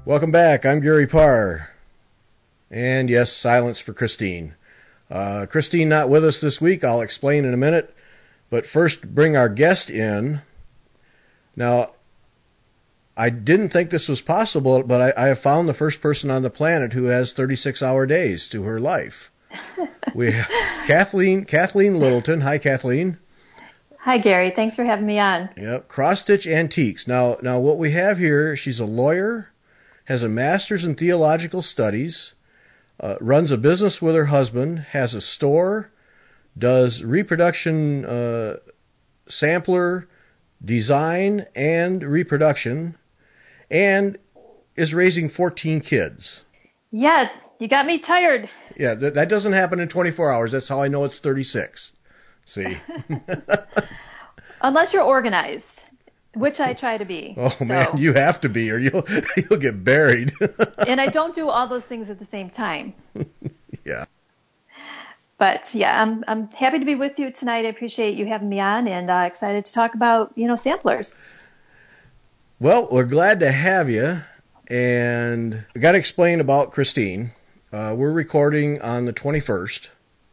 Welcome back. I'm Gary Parr. And yes, silence for Christine. Christine not with us this week. I'll explain in a minute. But first, bring our guest in. Now, I didn't think this was possible, but I have found the first person on the planet who has 36-hour days to her life. We have Kathleen Littleton. Hi, Kathleen. Hi, Gary. Thanks for having me on. Yep. Cross Stitch Antiques. Now what we have here, she's a lawyer, has a master's in theological studies, runs a business with her husband, has a store, does reproduction sampler design and reproduction, and is raising 14 kids. Yeah, you got me tired. Yeah, that doesn't happen in 24 hours. That's how I know it's 36. See? Unless you're organized, which I try to be. Oh, so. Man, you have to be or you'll get buried. And I don't do all those things at the same time. Yeah. But yeah, I'm happy to be with you tonight. I appreciate you having me on and excited to talk about, samplers. Well, we're glad to have you. And I got to explain about Christine. We're recording on the 21st.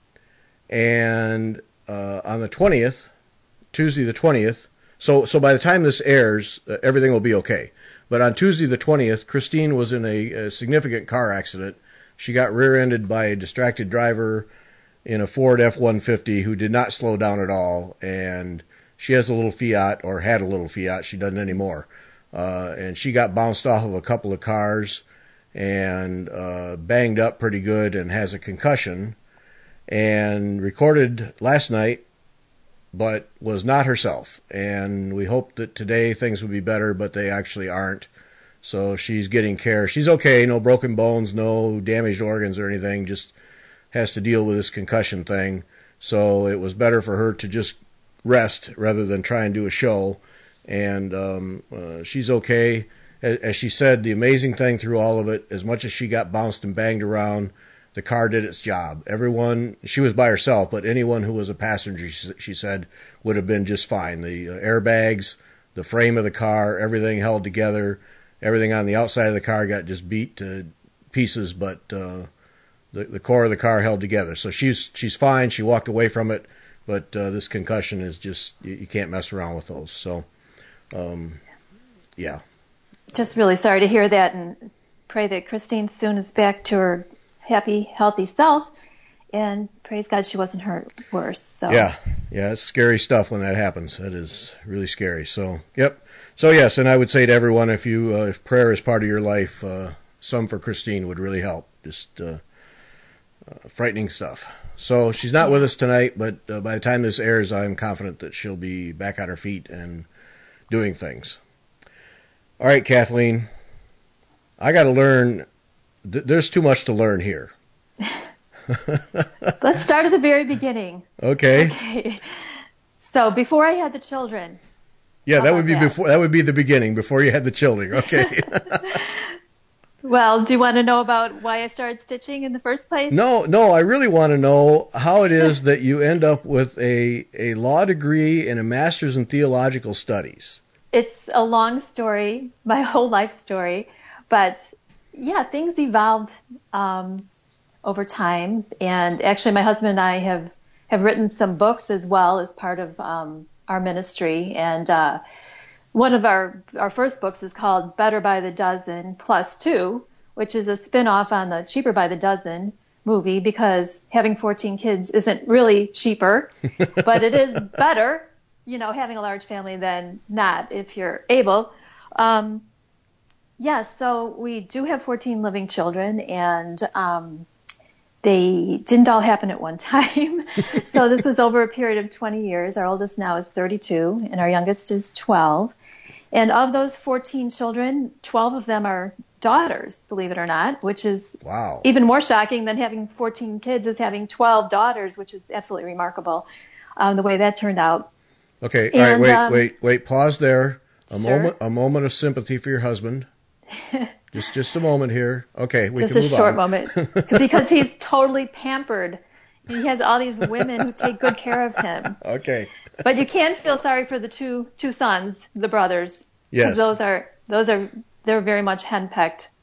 And on the 20th, Tuesday the 20th, so by the time this airs, everything will be okay. But on Tuesday the 20th, Christine was in a significant car accident. She got rear-ended by a distracted driver in a Ford F-150 who did not slow down at all. And she has a little Fiat, or had a little Fiat. She doesn't anymore. And she got bounced off of a couple of cars and banged up pretty good and has a concussion. And recorded last night, but was not herself. And we hoped that today things would be better, but they actually aren't. So she's getting care. She's okay, no broken bones, no damaged organs or anything, just has to deal with this concussion thing. So it was better for her to just rest rather than try and do a show. And she's okay. As she said, the amazing thing through all of it, as much as she got bounced and banged around, the car did its job. Everyone, she was by herself, but anyone who was a passenger, she said, would have been just fine. The airbags, the frame of the car, everything held together. Everything on the outside of the car got just beat to pieces, but the core of the car held together. So she's fine. She walked away from it, but this concussion is just, you can't mess around with those. So, yeah. Just really sorry to hear that, and pray that Christine soon is back to her happy, healthy self, and praise God she wasn't hurt worse. So yeah, it's scary stuff when that happens. That is really scary. So yep. So yes, and I would say to everyone, if prayer is part of your life, some for Christine would really help. Just frightening stuff. So she's not with us tonight, but by the time this airs, I'm confident that she'll be back on her feet and doing things. All right, Kathleen, I got to learn. There's too much to learn here. Let's start at the very beginning. Okay. So before I had the children. Yeah, that would be before. That would be the beginning, before you had the children. Okay. Well, do you want to know about why I started stitching in the first place? No. I really want to know how it is that you end up with a law degree and a master's in theological studies. It's a long story, my whole life story, but yeah, things evolved over time. And actually, my husband and I have written some books as well as part of our ministry. And one of our first books is called Better by the Dozen Plus Two, which is a spin-off on the Cheaper by the Dozen movie, because having 14 kids isn't really cheaper, but it is better, having a large family than not if you're able. Yes, so we do have 14 living children, and they didn't all happen at one time. So this was over a period of 20 years. Our oldest now is 32, and our youngest is 12. And of those 14 children, 12 of them are daughters, believe it or not, which is even more shocking than having 14 kids is having 12 daughters, which is absolutely remarkable, the way that turned out. Okay, all right, wait, pause there. A moment of sympathy for your husband. Just a moment here. Okay, we can move on. Just a short moment, because he's totally pampered. He has all these women who take good care of him. Okay. But you can feel sorry for the two sons, the brothers. Yes. They're very much henpecked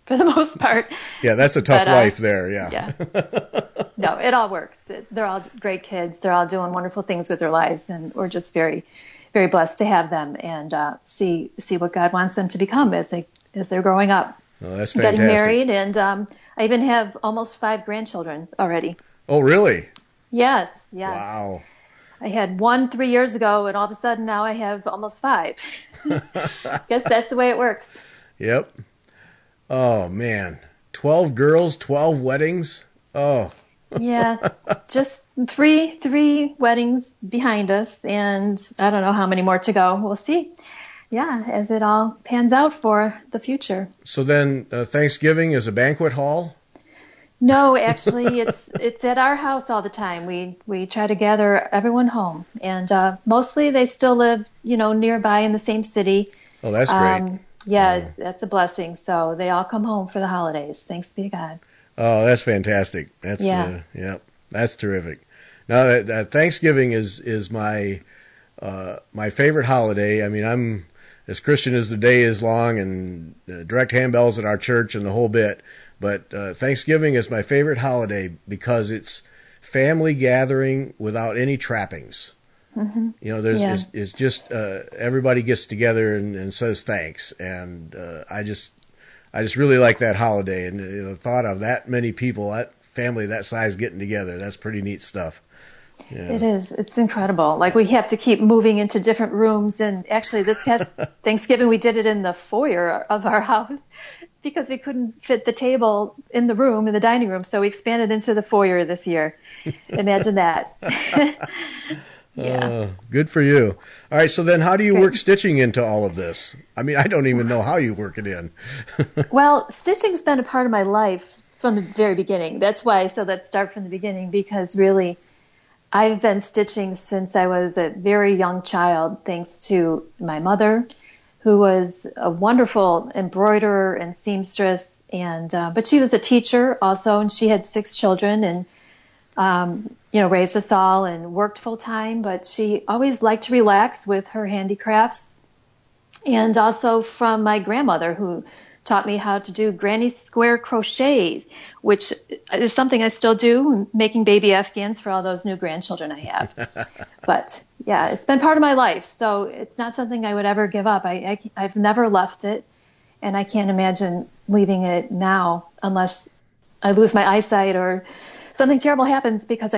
for the most part. Yeah, that's a tough But, life there. Yeah. Yeah. No, it all works. They're all great kids. They're all doing wonderful things with their lives, and we're just very, very blessed to have them and see what God wants them to become as they're growing up. Oh, that's fantastic. Getting married, and I even have almost 5 grandchildren already. Oh, really? Yes, yes. Wow. I had 1 3 years ago, and all of a sudden now I have almost 5. Guess that's the way it works. Yep. Oh, man. 12 girls, 12 weddings. Oh. Yeah, just three weddings behind us, and I don't know how many more to go. We'll see. Yeah, as it all pans out for the future. So then Thanksgiving is a banquet hall? No, actually, it's at our house all the time. We try to gather everyone home, and mostly they still live, nearby in the same city. Oh, that's great. Yeah, that's a blessing. So they all come home for the holidays. Thanks be to God. Oh, that's fantastic. That's that's terrific. Now, that Thanksgiving is my my favorite holiday. I mean, I'm as Christian as the day is long, and direct handbells at our church and the whole bit. But Thanksgiving is my favorite holiday because it's family gathering without any trappings. Mm-hmm. It's just everybody gets together and says thanks, and I just really like that holiday, and the thought of that many people, that family that size getting together, that's pretty neat stuff. Yeah. It is. It's incredible. Like, we have to keep moving into different rooms, and actually this past Thanksgiving we did it in the foyer of our house because we couldn't fit the table in the dining room, so we expanded into the foyer this year. Imagine that. Yeah. Good for you. All right, so then how do you work stitching into all of this? I mean, I don't even know how you work it in. Well, stitching's been a part of my life from the very beginning. That's why I said let's start from the beginning, because really I've been stitching since I was a very young child, thanks to my mother, who was a wonderful embroiderer and seamstress, and but she was a teacher also, and she had 6 children, and raised us all and worked full time, but she always liked to relax with her handicrafts. And also from my grandmother, who taught me how to do granny square crochets, which is something I still do, making baby Afghans for all those new grandchildren I have. But yeah, it's been part of my life, so it's not something I would ever give up. I've never left it, and I can't imagine leaving it now unless I lose my eyesight or something terrible happens, because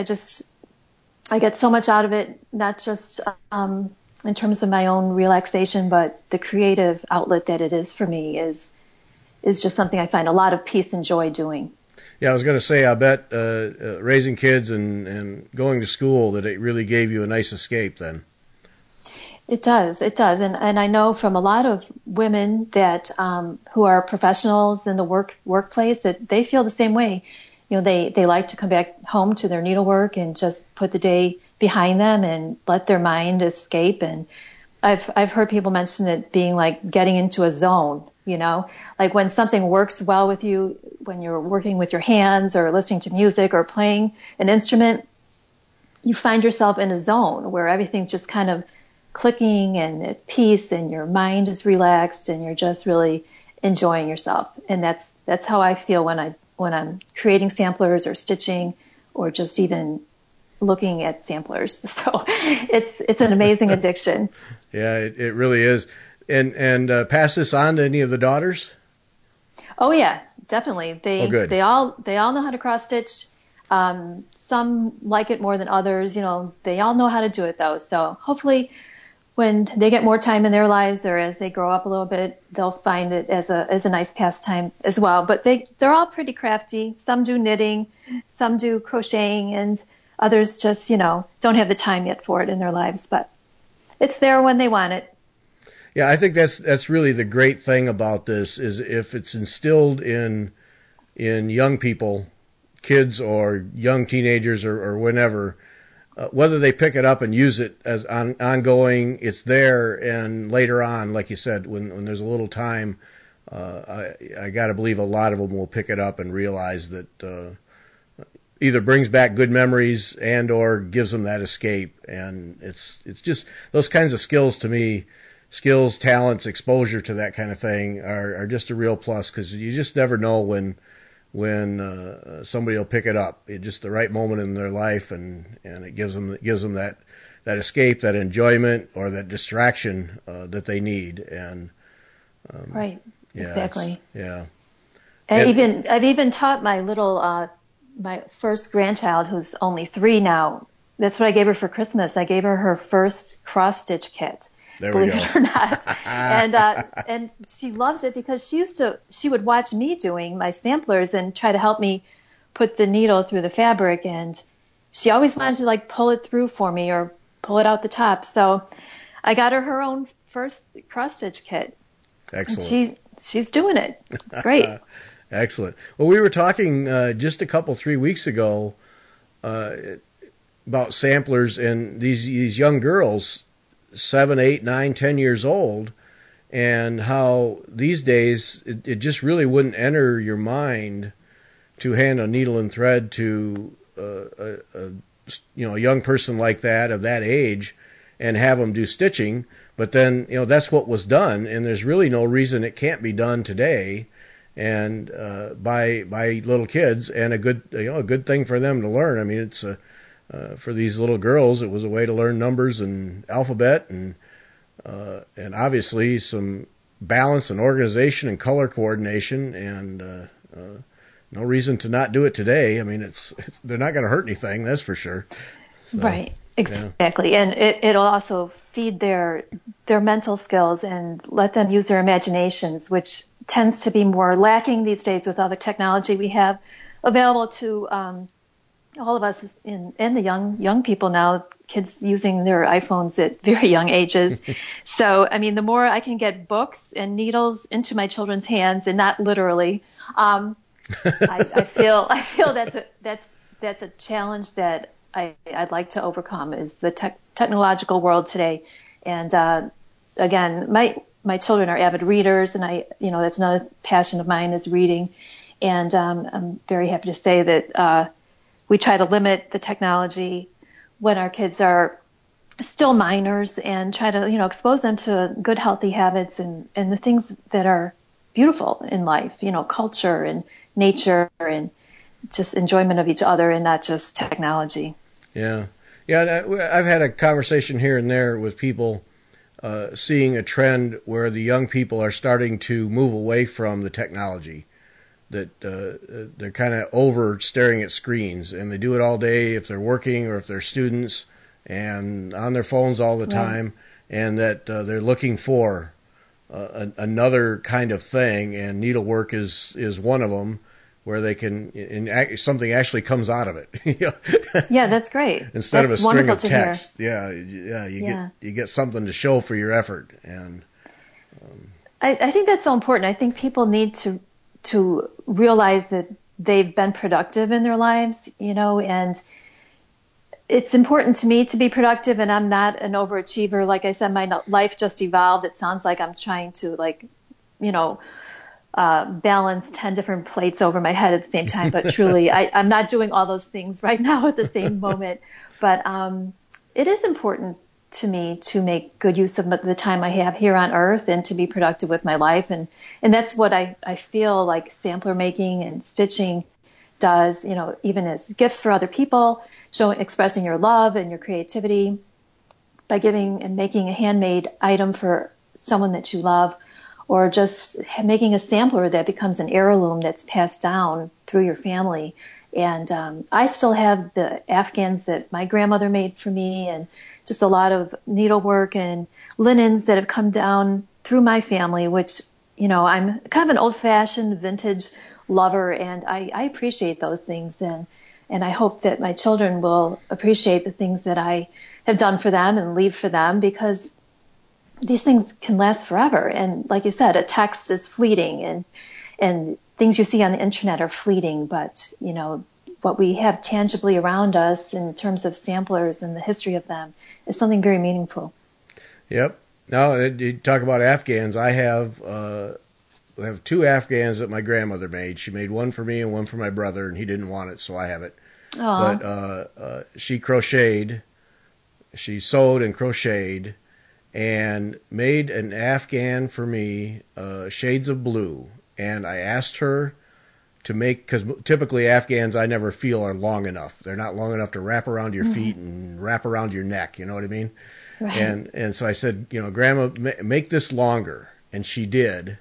I get so much out of it, not just in terms of my own relaxation, but the creative outlet that it is for me is just something I find a lot of peace and joy doing. Yeah, I was going to say, I bet raising kids and going to school, that it really gave you a nice escape then. It does. And I know from a lot of women that who are professionals in the workplace that they feel the same way. They like to come back home to their needlework and just put the day behind them and let their mind escape. And I've heard people mention it being like getting into a zone, like when something works well with you, when you're working with your hands or listening to music or playing an instrument, you find yourself in a zone where everything's just kind of clicking and at peace, and your mind is relaxed and you're just really enjoying yourself. And that's how I feel when I'm creating samplers or stitching or just even looking at samplers. So it's an amazing addiction. Yeah, it really is. And pass this on to any of the daughters? Oh yeah, definitely. Good. They all know how to cross stitch. Some like it more than others. They all know how to do it though. So hopefully when they get more time in their lives, or as they grow up a little bit, they'll find it as a nice pastime as well. But they're all pretty crafty. Some do knitting, some do crocheting, and others just, don't have the time yet for it in their lives. But it's there when they want it. Yeah, I think that's really the great thing about this, is if it's instilled in young people, kids or young teenagers or whenever, whether they pick it up and use it as ongoing, it's there, and later on, like you said, when there's a little time, I got to believe a lot of them will pick it up and realize that either brings back good memories and or gives them that escape. And it's just those kinds of skills, to me, skills, talents, exposure to that kind of thing are just a real plus, because you just never know when somebody will pick it up at just the right moment in their life, and it gives them that escape, that enjoyment, or that distraction that they need. And right, yeah, exactly. Yeah. And I've even taught my my first grandchild, who's only 3 now. That's what I gave her for Christmas. I gave her her first cross stitch kit. There believe we go. it or not. And she loves it because she would watch me doing my samplers and try to help me put the needle through the fabric, and she always wanted to like pull it through for me or pull it out the top. So I got her own first cross stitch kit. Excellent. And she's doing it. It's great. Excellent. Well, we were talking just 3 weeks ago about samplers and these young girls, 7, 8, 9, 10 years old, and how these days it just really wouldn't enter your mind to hand a needle and thread to a young person like that, of that age, and have them do stitching. But then that's what was done, and there's really no reason it can't be done today, and by little kids, and a good thing for them to learn. I mean, it's for these little girls, it was a way to learn numbers and alphabet, and obviously some balance and organization and color coordination, and no reason to not do it today. I mean, they're not going to hurt anything, that's for sure. So, right, exactly. Yeah. And it'll also feed their mental skills and let them use their imaginations, which tends to be more lacking these days with all the technology we have available to all of us and the young people now, kids using their iPhones at very young ages. So, I mean, the more I can get books and needles into my children's hands, and not literally, I feel that's a challenge that I'd like to overcome, is the technological world today. And again, my children are avid readers, and that's another passion of mine, is reading. And I'm very happy to say that we try to limit the technology when our kids are still minors, and try to expose them to good, healthy habits and the things that are beautiful in life, culture and nature and just enjoyment of each other, and not just technology. Yeah. I've had a conversation here and there with people seeing a trend where the young people are starting to move away from the technology, that they're kind of over staring at screens, and they do it all day if they're working or if they're students, and on their phones all the time, and that they're looking for another kind of thing, and needlework is one of them, where they can, and something actually comes out of it. Yeah, that's great. Instead that's of a string of text. You get something to show for your effort. And I think that's so important. I think people need to realize that they've been productive in their lives, and it's important to me to be productive, and I'm not an overachiever. Like I said, my life just evolved. It sounds like I'm trying to balance 10 different plates over my head at the same time, but truly I'm not doing all those things right now at the same moment. But it is important to me to make good use of the time I have here on earth, and to be productive with my life. And that's what I feel like sampler making and stitching does, even as gifts for other people, expressing your love and your creativity by giving and making a handmade item for someone that you love, or just making a sampler that becomes an heirloom that's passed down through your family. And I still have the Afghans that my grandmother made for me, and just a lot of needlework and linens that have come down through my family, which, I'm kind of an old-fashioned vintage lover, and I appreciate those things. And I hope that my children will appreciate the things that I have done for them and leave for them, because these things can last forever. And like you said, a text is fleeting, and things you see on the internet are fleeting, but what we have tangibly around us in terms of samplers and the history of them is something very meaningful. Yep. Now, you talk about Afghans. I have 2 Afghans that my grandmother made. She made one for me and one for my brother, and he didn't want it, so I have it. Aww. But she crocheted, she sewed and crocheted, and made an Afghan for me, shades of blue. And I asked her to make, because typically Afghans I never feel are long enough. They're not long enough to wrap around your feet and wrap around your neck. You know what I mean? Right. And so I said, Grandma, make this longer. And she did.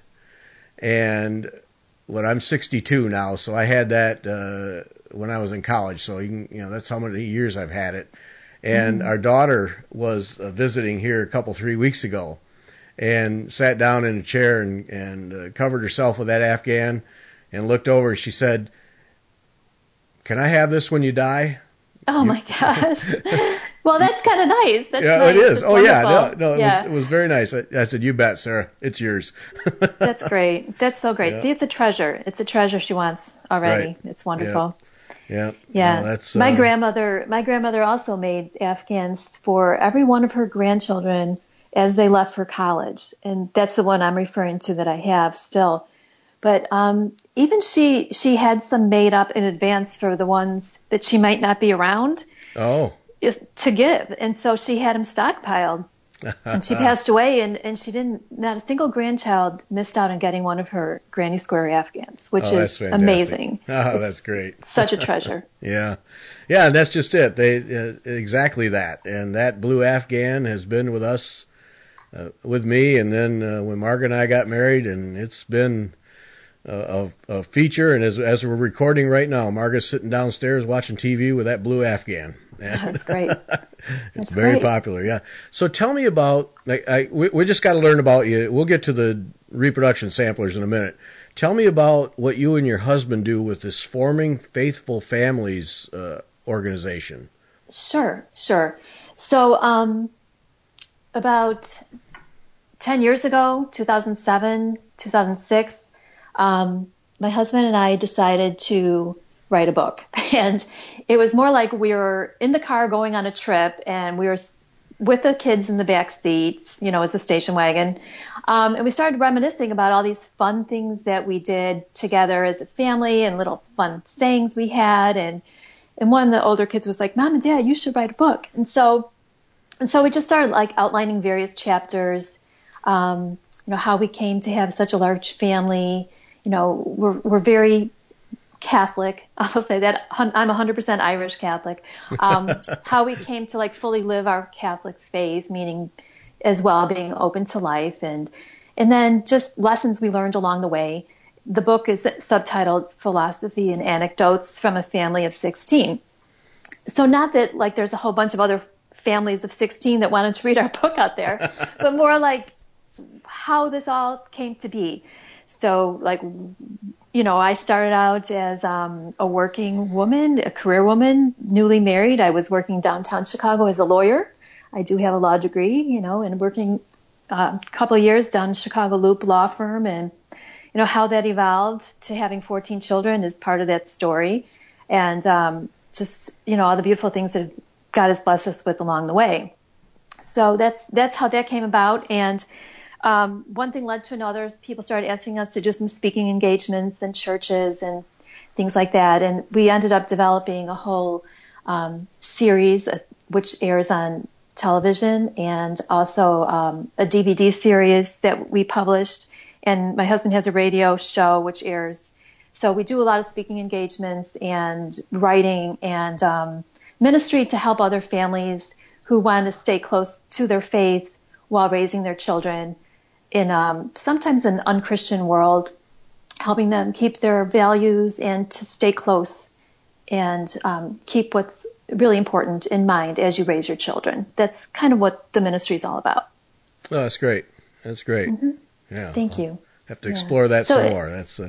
And I'm 62 now, so I had that when I was in college. So that's how many years I've had it. And our daughter was visiting here 3 weeks ago, and sat down in a chair and covered herself with that Afghan, and looked over. She said, "Can I have this when you die?" Oh my gosh! Well, that's kind of nice. That's yeah, nice. it is. That's oh wonderful. yeah, it was very nice. I said, "You bet, Sarah. It's yours." That's great. That's so great. Yeah. See, it's a treasure. It's a treasure she wants already. Right. It's wonderful. Yeah. Yeah. No, that's my grandmother also made Afghans for every one of her grandchildren as they left for college, and that's the one I'm referring to that I have still. But even she had some made up in advance for the ones that she might not be around. Oh. To give, and so she had them stockpiled. And she passed away, and she not a single grandchild missed out on getting one of her Granny Square Afghans, which is amazing. Oh, that's great. Such a treasure. Yeah. Yeah, and that's just it. They exactly that. And that blue Afghan has been with us, with me, and then when Margaret and I got married, and it's been a feature. And as we're recording right now, Margaret's sitting downstairs watching TV with that blue Afghan. That's great. It's very popular, yeah. So tell me about, we just got to learn about you. We'll get to the reproduction samplers in a minute. Tell me about what you and your husband do with this Forming Faithful Families organization. Sure. So about 10 years ago, 2007, 2006, my husband and I decided to write a book. And it was more like we were in the car going on a trip, and we were with the kids in the back seats, as a station wagon. And we started reminiscing about all these fun things that we did together as a family, and little fun sayings we had. And one of the older kids was like, "Mom and Dad, you should write a book." And so we just started outlining various chapters, how we came to have such a large family. We're very Catholic. I'll say that I'm 100% Irish Catholic. How we came to fully live our Catholic faith, meaning as well being open to life, and then just lessons we learned along the way. The book is subtitled "Philosophy and Anecdotes from a Family of 16." So not that there's a whole bunch of other families of 16 that wanted to read our book out there, but more like how this all came to be. So I started out as a working woman, a career woman, newly married. I was working downtown Chicago as a lawyer. I do have a law degree, and working a couple of years down Chicago Loop Law Firm, and how that evolved to having 14 children is part of that story, and just all the beautiful things that God has blessed us with along the way. So that's how that came about, and one thing led to another. People started asking us to do some speaking engagements in churches and things like that. And we ended up developing a whole series which airs on television, and also a DVD series that we published. And my husband has a radio show which airs. So we do a lot of speaking engagements and writing and ministry to help other families who want to stay close to their faith while raising their children in sometimes an unchristian world, helping them keep their values and to stay close and keep what's really important in mind as you raise your children. That's kind of what the ministry is all about. Oh, that's great. That's great. Mm-hmm. Yeah. Thank you. Have to explore that some more. That's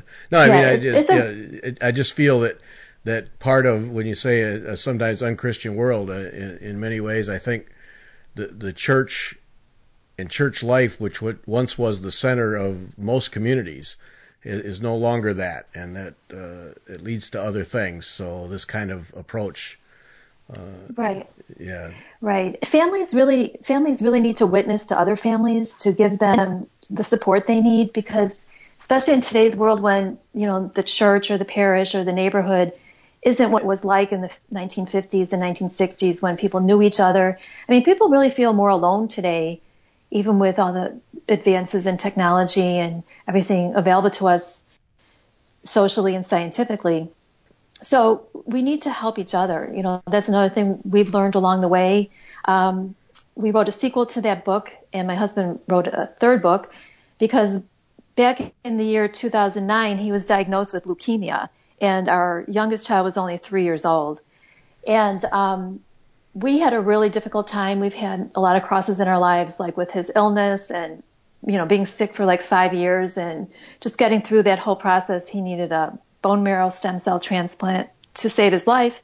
I just feel that part of when you say a sometimes unchristian world, in many ways, I think the church and church life, which once was the center of most communities, is no longer that, and that it leads to other things. So this kind of approach, right? Yeah, right. Families really need to witness to other families to give them the support they need, because especially in today's world, when the church or the parish or the neighborhood isn't what it was like in the 1950s and 1960s when people knew each other. I mean, people really feel more alone today even with all the advances in technology and everything available to us socially and scientifically. So we need to help each other. That's another thing we've learned along the way. We wrote a sequel to that book, and my husband wrote a third book because back in the year 2009, he was diagnosed with leukemia, and our youngest child was only 3 years old. And we had a really difficult time. We've had a lot of crosses in our lives, like with his illness and, being sick for like 5 years and just getting through that whole process. He needed a bone marrow stem cell transplant to save his life.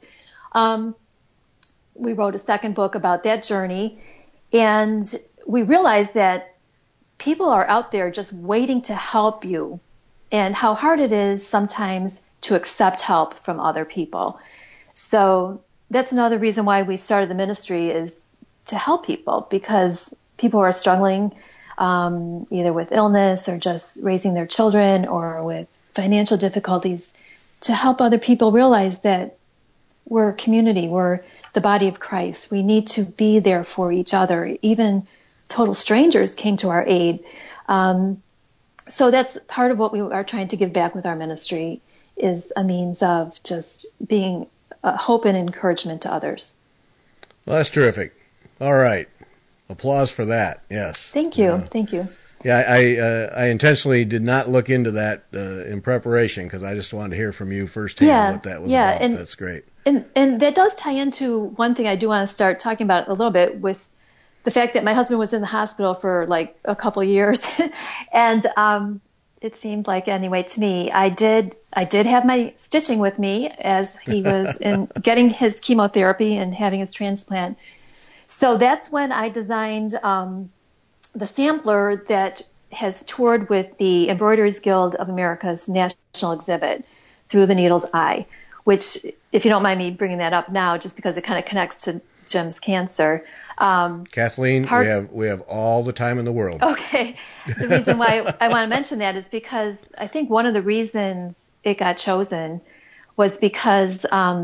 We wrote a second book about that journey, and we realized that people are out there just waiting to help you, and how hard it is sometimes to accept help from other people. So that's another reason why we started the ministry, is to help people, because people are struggling either with illness or just raising their children or with financial difficulties, to help other people realize that we're a community, we're the body of Christ. We need to be there for each other. Even total strangers came to our aid. So that's part of what we are trying to give back with our ministry, is a means of just being hope and encouragement to others. Well, that's terrific. All right. Applause for that. Yes. Thank you. Thank you. Yeah, I intentionally did not look into that in preparation, because I just wanted to hear from you firsthand what that was about. And that's great. And that does tie into one thing I do want to start talking about a little bit, with the fact that my husband was in the hospital for like a couple of years. And it seemed like, anyway, to me, I did have my stitching with me as he was getting his chemotherapy and having his transplant. So that's when I designed the sampler that has toured with the Embroiderers Guild of America's national exhibit, Through the Needle's Eye, which, if you don't mind me bringing that up now, just because it kind of connects to Jim's cancer. Kathleen, we have all the time in the world. Okay. The reason why I want to mention that is because I think one of the reasons it got chosen was because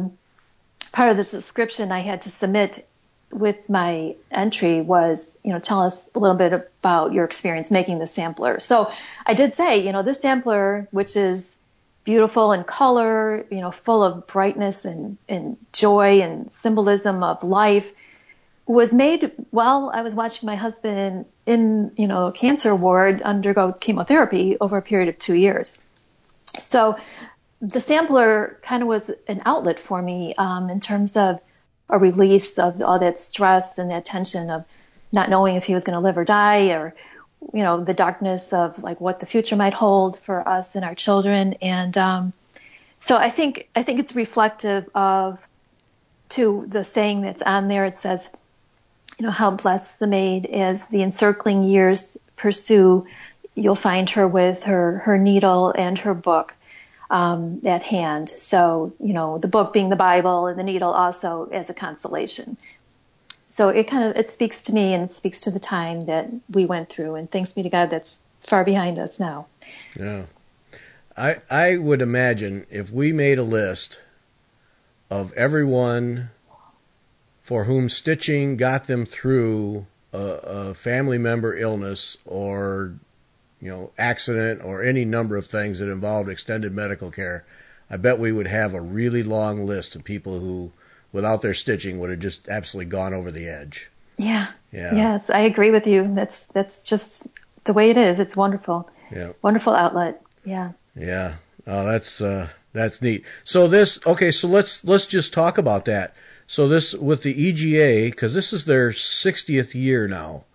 part of the description I had to submit with my entry was, tell us a little bit about your experience making the sampler. So I did say, this sampler, which is beautiful in color, full of brightness and joy and symbolism of life, was made while I was watching my husband in, a cancer ward undergo chemotherapy over a period of 2 years. So the sampler kind of was an outlet for me in terms of a release of all that stress and that tension of not knowing if he was going to live or die, or, the darkness of like what the future might hold for us and our children. And so I think it's reflective of, to the saying that's on there. It says, how blessed the maid as the encircling years pursue, you'll find her with her needle and her book at hand. So, the book being the Bible, and the needle also as a consolation. So it speaks to me, and it speaks to the time that we went through, and thanks be to God that's far behind us now. Yeah. I would imagine if we made a list of everyone for whom stitching got them through a family member illness or accident or any number of things that involved extended medical care, I bet we would have a really long list of people who, without their stitching, would have just absolutely gone over the edge. Yeah. Yes, I agree with you. That's just the way it is. It's wonderful. Yeah. Wonderful outlet. Yeah. Yeah. Oh, that's neat. So let's just talk about that. So this, with the EGA, because this is their 60th year now,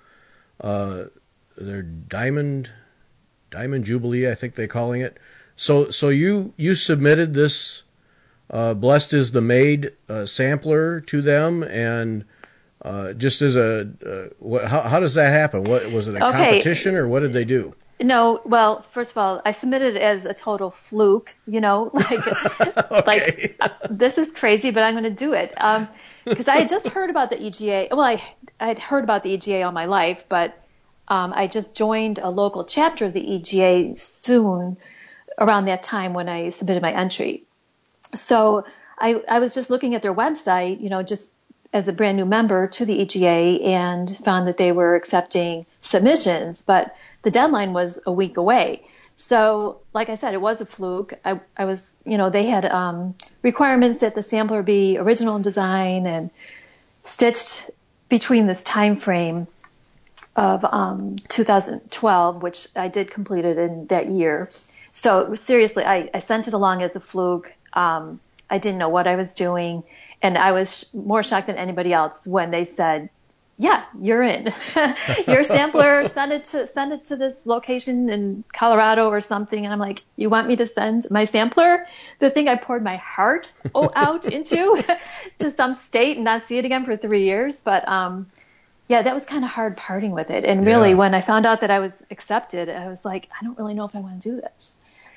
their Diamond Jubilee, I think they're calling it. So you submitted this Blessed is the Maid sampler to them, and just as how does that happen? What was it, a competition, or what did they do? No, well, first of all, I submitted it as a total fluke, Okay. This is crazy, but I'm going to do it. Because I had just heard about the EGA. Well, I had heard about the EGA all my life, but I just joined a local chapter of the EGA soon, around that time when I submitted my entry. So I was just looking at their website, just as a brand new member to the EGA and found that they were accepting submissions, but the deadline was a week away. So, like I said, it was a fluke. I was, they had requirements that the sampler be original in design and stitched between this time frame of 2012, which I did complete it in that year. So seriously, I sent it along as a fluke. I didn't know what I was doing, and I was more shocked than anybody else when they said, "Yeah, you're in. Your sampler, send it to this location in Colorado or something." And I'm like, "You want me to send my sampler, the thing I poured my heart out into, to some state and not see it again for 3 years?" But yeah, that was kind of hard parting with it. And really, when I found out that I was accepted, I was like, I don't really know if I want to do this.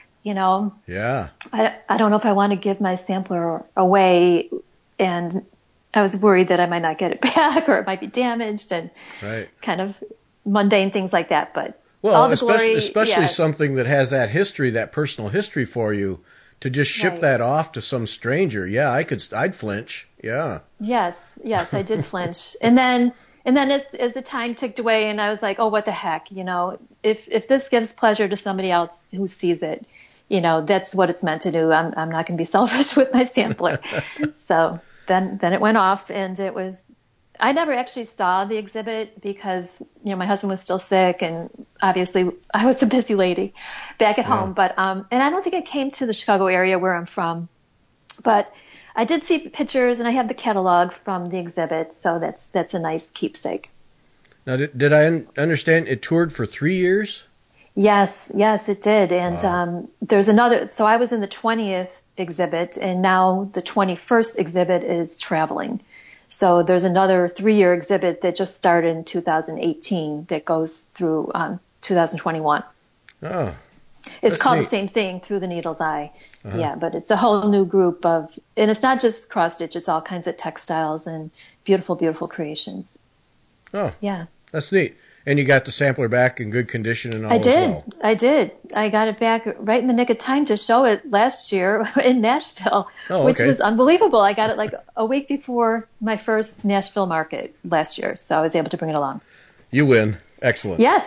Yeah. I don't know if I want to give my sampler away, and I was worried that I might not get it back or it might be damaged and kind of mundane things like that. But all the glory, especially something that has that history, that personal history for you, to just ship that off to some stranger. Yeah, I'd flinch. Yeah. Yes, I did flinch. And then as the time ticked away, and I was like, oh, what the heck, if this gives pleasure to somebody else who sees it, that's what it's meant to do. I'm not going to be selfish with my sampler. So then it went off, and I never actually saw the exhibit because, my husband was still sick, and obviously I was a busy lady back at home. But, and I don't think it came to the Chicago area where I'm from, but I did see pictures, and I have the catalog from the exhibit. So that's a nice keepsake. Now, did I understand it toured for 3 years? Yes, it did. And there's another. So I was in the 20th exhibit, and now the 21st exhibit is traveling. So there's another 3-year exhibit that just started in 2018 that goes through 2021. Oh, it's called neat. The same thing, Through the Needle's Eye. Uh-huh. Yeah, but it's a whole new group of, and it's not just cross stitch; it's all kinds of textiles and beautiful, beautiful creations. Oh, yeah, that's neat. And you got the sampler back in good condition and all. I did. I got it back right in the nick of time to show it last year in Nashville, which was unbelievable. I got it like a week before my first Nashville market last year, so I was able to bring it along. You win. Excellent. Yes.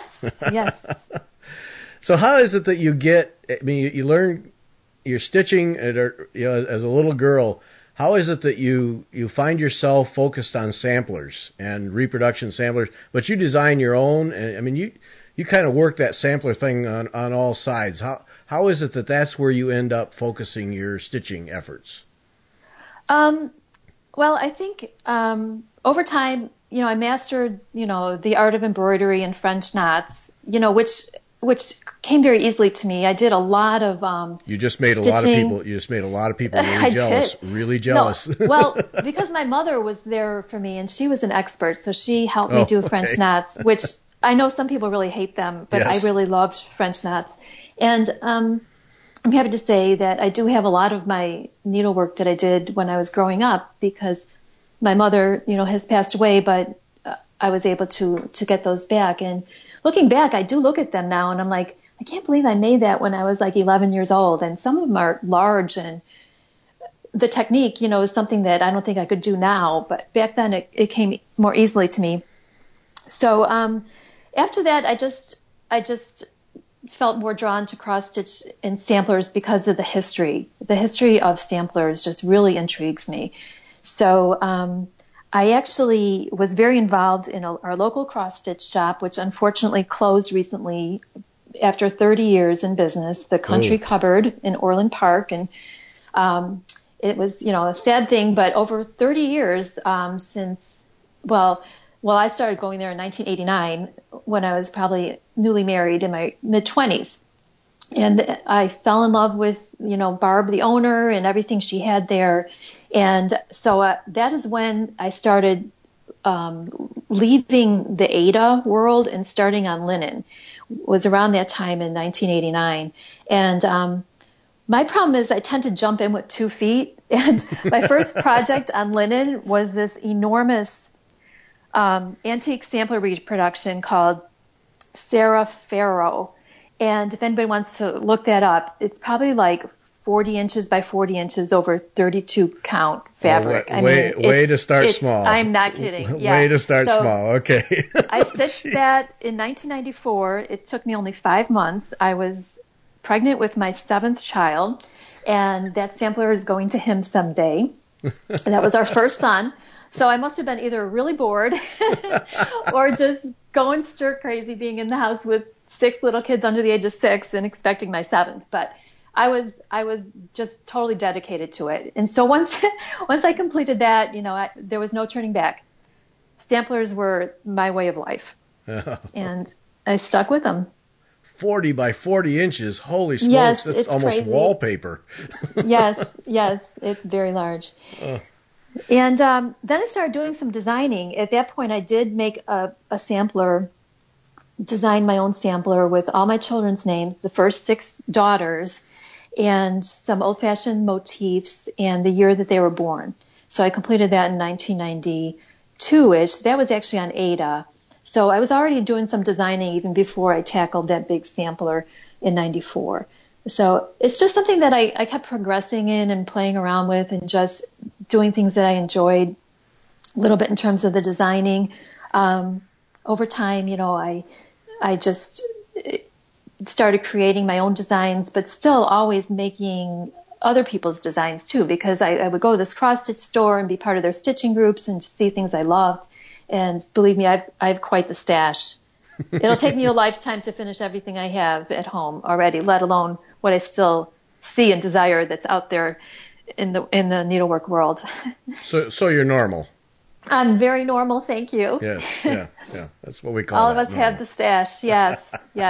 So how is it that you you learn your stitching as a little girl? How is it that you find yourself focused on samplers and reproduction samplers, but you design your own? And you kind of work that sampler thing on all sides. How is it that that's where you end up focusing your stitching efforts? Well, I think over time, I mastered, the art of embroidery and French knots, which came very easily to me. I did a lot of You just made stitching. A lot of people really jealous. Really jealous. No, well, because my mother was there for me, and she was an expert, so she helped me do French knots, which I know some people really hate them, but I really loved French knots. And I'm happy to say that I do have a lot of my needlework that I did when I was growing up, because my mother, has passed away, but I was able to get those back. And looking back, I do look at them now, and I'm like, I can't believe I made that when I was like 11 years old. And some of them are large, and the technique, is something that I don't think I could do now. But back then, it came more easily to me. So after that, I just felt more drawn to cross stitch and samplers because of the history. The history of samplers just really intrigues me. So I actually was very involved in our local cross stitch shop, which unfortunately closed recently after 30 years in business, the Country Cupboard in Orland Park. And it was, a sad thing, but over 30 years since, I started going there in 1989 when I was probably newly married in my mid-20s. And I fell in love with, Barb, the owner, and everything she had there. And so that is when I started leaving the Aida world and starting on linen. It was around that time in 1989. And my problem is I tend to jump in with 2 feet. And my first project on linen was this enormous antique sampler reproduction called Sarah Farrow. And if anybody wants to look that up, it's probably like 40 inches by 40 inches over 32 count fabric. Way to start small. I'm not kidding. Yeah. Way to start small. Okay. I stitched that in 1994. It took me only 5 months. I was pregnant with my 7th child, and that sampler is going to him someday. That was our first son. So I must have been either really bored or just going stir crazy being in the house with 6 little kids under the age of 6 and expecting my 7th. But I was just totally dedicated to it. And so once I completed that, there was no turning back. Samplers were my way of life. And I stuck with them. 40 by 40 inches. Holy smokes. Yes, that's it's almost crazy. Wallpaper. Yes, it's very large. And then I started doing some designing. At that point, I did make a sampler, design my own sampler with all my children's names, the first 6 daughters, and some old-fashioned motifs and the year that they were born. So I completed that in 1992-ish. That was actually on Ada. So I was already doing some designing even before I tackled that big sampler in 94. So it's just something that I kept progressing in and playing around with and just doing things that I enjoyed a little bit in terms of the designing. Over time, I just started creating my own designs, but still always making other people's designs too, because I would go to this cross-stitch store and be part of their stitching groups and see things I loved. And believe me, I have quite the stash. It'll take me a lifetime to finish everything I have at home already, let alone what I still see and desire that's out there in the needlework world. So you're normal. I'm very normal, thank you. Yes, yeah. That's what we call it. All of us have the stash, yes.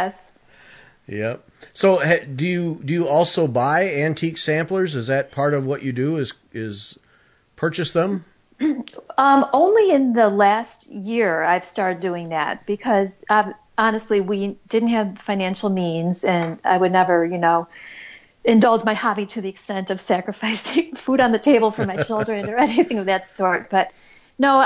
Yep. So do you also buy antique samplers? Is that part of what you do? Is purchase them? Only in the last year I've started doing that because honestly we didn't have financial means and I would never, indulge my hobby to the extent of sacrificing food on the table for my children or anything of that sort. But no,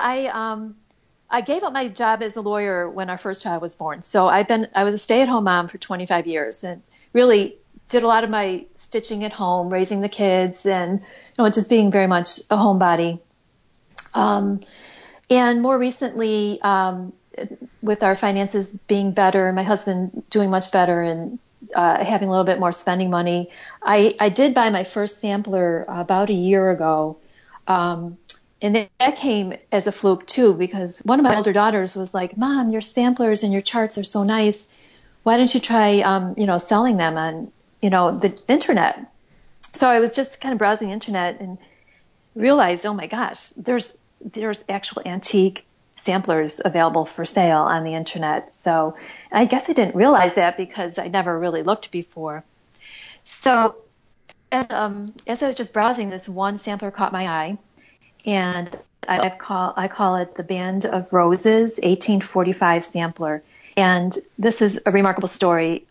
I gave up my job as a lawyer when our first child was born. So I was a stay-at-home mom for 25 years and really did a lot of my stitching at home, raising the kids and just being very much a homebody. And more recently, with our finances being better, my husband doing much better and having a little bit more spending money, I did buy my first sampler about a year ago. And that came as a fluke too, because one of my older daughters was like, "Mom, your samplers and your charts are so nice. Why don't you try, selling them on, the internet?" So I was just kind of browsing the internet and realized, oh my gosh, there's actual antique samplers available for sale on the internet. So I guess I didn't realize that because I never really looked before. So as I was just browsing, this one sampler caught my eye, and I call it the Band of Roses 1845 sampler. And this is a remarkable story.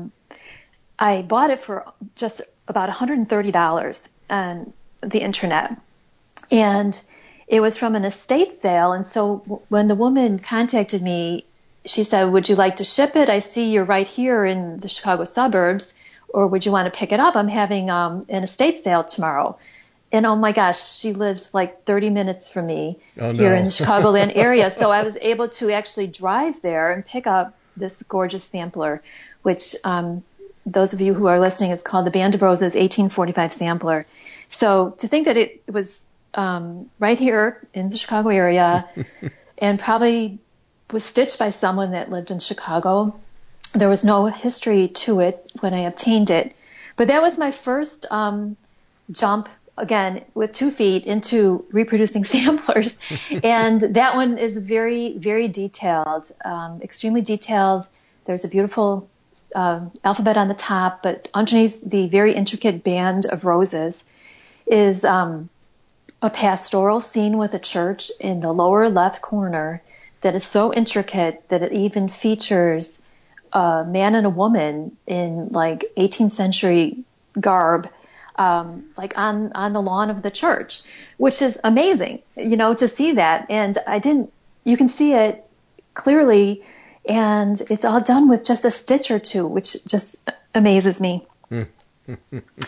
I bought it for just about $130 on the internet. And it was from an estate sale. And so when the woman contacted me, she said, "Would you like to ship it? I see you're right here in the Chicago suburbs, or would you want to pick it up? I'm having an estate sale tomorrow." And oh my gosh, she lives like 30 minutes from me here in the Chicagoland area. So I was able to actually drive there and pick up this gorgeous sampler, which those of you who are listening, it's called the Band of Roses 1845 sampler. So to think that it was right here in the Chicago area and probably was stitched by someone that lived in Chicago. There was no history to it when I obtained it. But that was my first jump, again, with 2 feet into reproducing samplers. And that one is very, very detailed, extremely detailed. There's a beautiful alphabet on the top, but underneath the very intricate band of roses is a pastoral scene with a church in the lower left corner that is so intricate that it even features a man and a woman in like 18th century garb, like on the lawn of the church, which is amazing, to see that. And you can see it clearly, and it's all done with just a stitch or two, which just amazes me.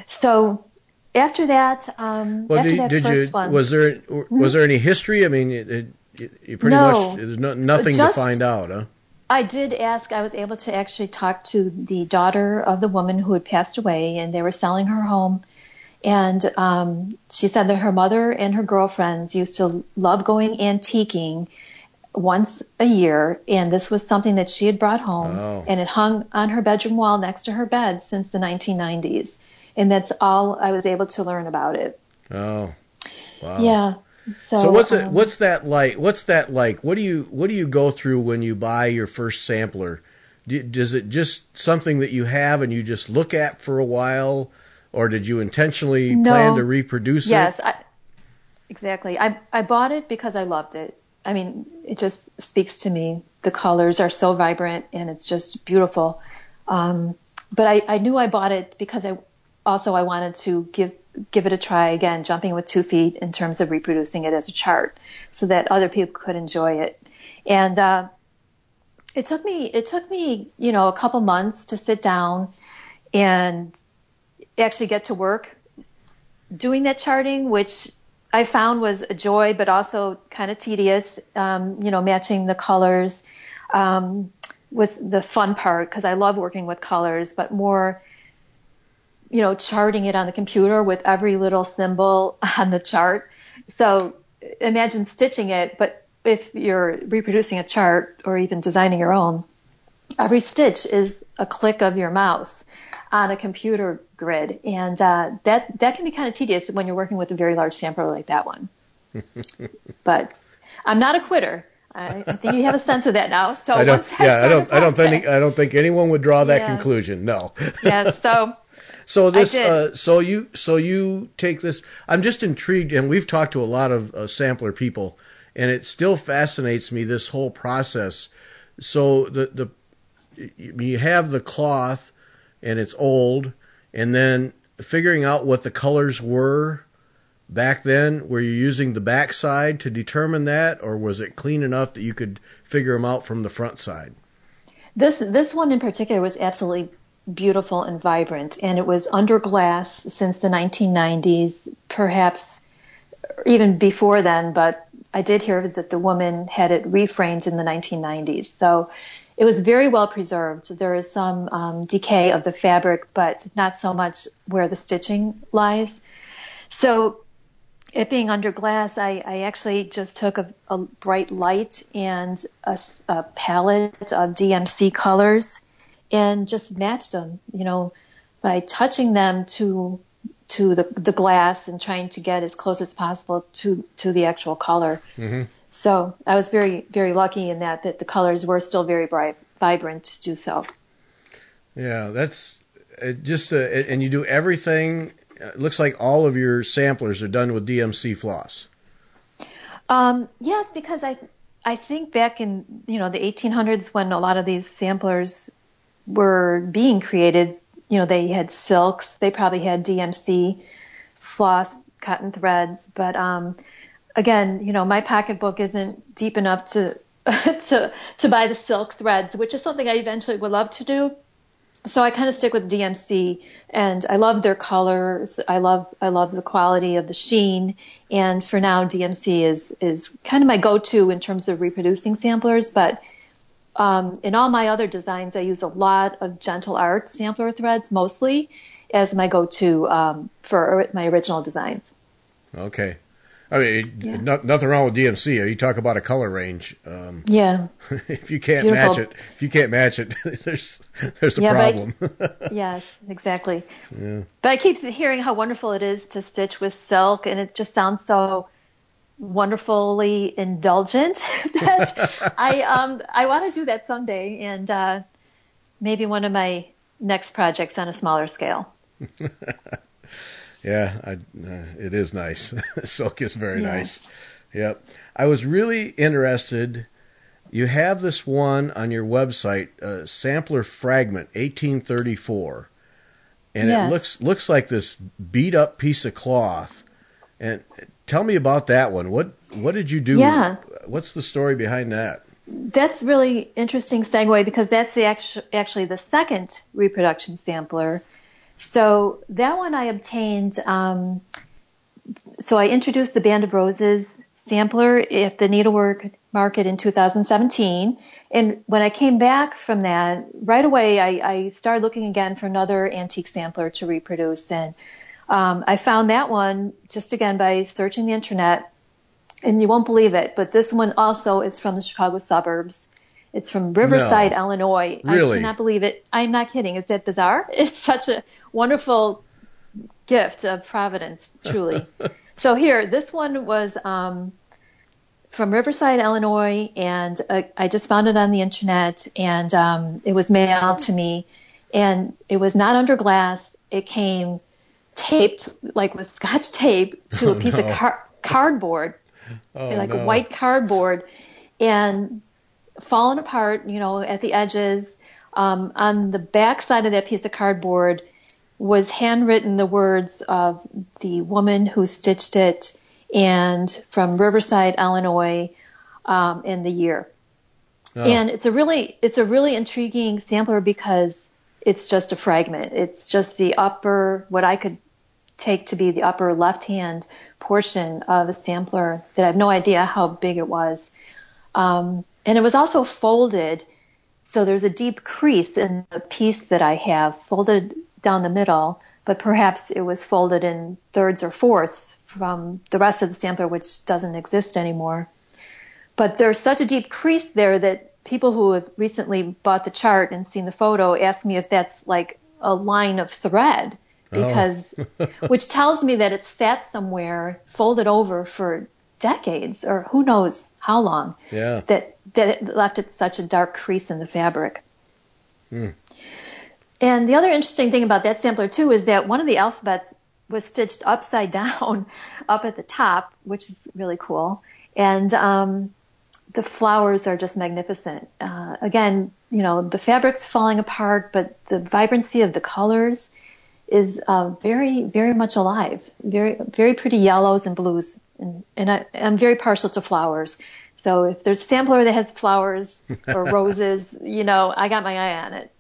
So after that, Well, after that did first you one, was there any history? I mean, you pretty no, much there's nothing to just find out, huh? I did ask. I was able to actually talk to the daughter of the woman who had passed away, and they were selling her home. And she said that her mother and her girlfriends used to love going antiquing once a year, and this was something that she had brought home, Oh, and it hung on her bedroom wall next to her bed since the 1990s. And that's all I was able to learn about it. oh, wow. Yeah. So So, what's that like? What's that like? What do you go through when you buy your first sampler? Does it just something that you have and you just look at for a while, or did you intentionally plan to no, reproduce it? yes, exactly. I bought it because I loved it. I mean, it just speaks to me. The colors are so vibrant and it's just beautiful. But I knew I bought it because I wanted to give it a try again, jumping with 2 feet in terms of reproducing it as a chart, so that other people could enjoy it. And it took me a couple months to sit down and actually get to work doing that charting, which I found was a joy, but also kind of tedious. Matching the colors was the fun part because I love working with colors, but more, charting it on the computer with every little symbol on the chart. So imagine stitching it, but if you're reproducing a chart or even designing your own, every stitch is a click of your mouse on a computer grid, and that can be kind of tedious when you're working with a very large sampler like that one. But I'm not a quitter. I think you have a sense of that now. So I don't. once I Yeah, start a project, I don't think anyone would draw that yeah, conclusion. No. yeah. So So I this, did. so you take this. I'm just intrigued, and we've talked to a lot of sampler people, and it still fascinates me this whole process. So you have the cloth, and it's old, and then figuring out what the colors were back then. Were you using the back side to determine that, or was it clean enough that you could figure them out from the front side? This one in particular was absolutely beautiful and vibrant, and it was under glass since the 1990s, perhaps even before then, but I did hear that the woman had it reframed in the 1990s. So it was very well preserved. There is some decay of the fabric, but not so much where the stitching lies. So it being under glass, I actually just took a bright light and a palette of DMC colors and just matched them, by touching them to the glass and trying to get as close as possible to the actual color. Mm-hmm. So I was very, very lucky in that the colors were still very bright, vibrant to do so. Yeah, that's just and you do everything. It looks like all of your samplers are done with DMC floss. Yes, because I think back in the 1800s when a lot of these samplers were being created, they had silks, they probably had DMC floss, cotton threads, but again, my pocketbook isn't deep enough to to buy the silk threads, which is something I eventually would love to do. So I kind of stick with DMC, and I love their colors. I love the quality of the sheen, and for now, DMC is kind of my go-to in terms of reproducing samplers. But in all my other designs, I use a lot of Gentle Art sampler threads, mostly as my go-to for my original designs. Okay. I mean, Yeah. nothing wrong with DMC. You talk about a color range. Yeah. If you can't Beautiful. match it, there's a Yeah, problem. Yes, exactly. Yeah. But I keep hearing how wonderful it is to stitch with silk, and it just sounds so wonderfully indulgent that I want to do that someday, and maybe one of my next projects on a smaller scale. Yeah, it is nice. Silk is very Yeah. nice. Yep. I was really interested. You have this one on your website, Sampler Fragment 1834, and it Yes. looks like this beat up piece of cloth. And tell me about that one. What did you do? Yeah. What's the story behind that? That's really interesting segue because that's actually the second reproduction sampler So that one I obtained. So I introduced the Band of Roses sampler at the Needlework Market in 2017. And when I came back from that, right away I started looking again for another antique sampler to reproduce. And I found that one just again by searching the internet. And you won't believe it, but this one also is from the Chicago suburbs. It's from Riverside, No. Illinois. Really? I cannot believe it. I'm not kidding. Is that bizarre? It's such a wonderful gift of Providence, truly. So here, this one was from Riverside, Illinois, and I just found it on the internet, and it was mailed to me, and it was not under glass. It came taped, like with Scotch tape, to a piece of cardboard, like a white cardboard, and fallen apart, at the edges. On the back side of that piece of cardboard was handwritten the words of the woman who stitched it, and from Riverside, Illinois, and the year. Oh. And it's a really intriguing sampler because it's just a fragment. It's just the upper, what I could take to be the upper left-hand portion of a sampler that I have no idea how big it was. And it was also folded, so there's a deep crease in the piece that I have, folded down the middle, but perhaps it was folded in thirds or fourths from the rest of the sampler, which doesn't exist anymore. But there's such a deep crease there that people who have recently bought the chart and seen the photo ask me if that's like a line of thread, because which tells me that it's sat somewhere folded over for decades or who knows how long. Yeah. That it left it such a dark crease in the fabric. And the other interesting thing about that sampler too is that one of the alphabets was stitched upside down up at the top, which is really cool. And the flowers are just magnificent. Again, the fabric's falling apart, but the vibrancy of the colors is very, very much alive. Very, very pretty yellows and blues. And I'm very partial to flowers. So if there's a sampler that has flowers or roses, I got my eye on it.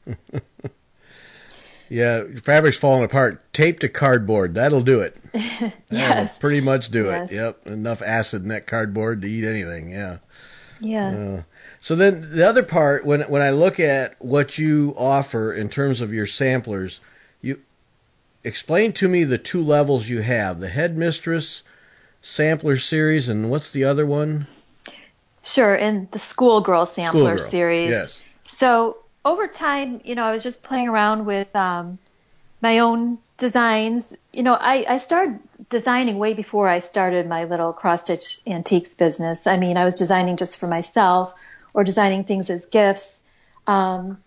Yeah, fabric's falling apart. Tape to cardboard. That'll do it. Yes. That'll pretty much do Yes. it. Yep. Enough acid in that cardboard to eat anything. Yeah. Yeah. So then the other part, when I look at what you offer in terms of your samplers, you explain to me the two levels you have, the Headmistress Sampler Series, and what's the other one? Sure, and the Schoolgirl Sampler Series. Yes. So over time, I was just playing around with my own designs. I started designing way before I started my little cross-stitch antiques business. I mean, I was designing just for myself or designing things as gifts. I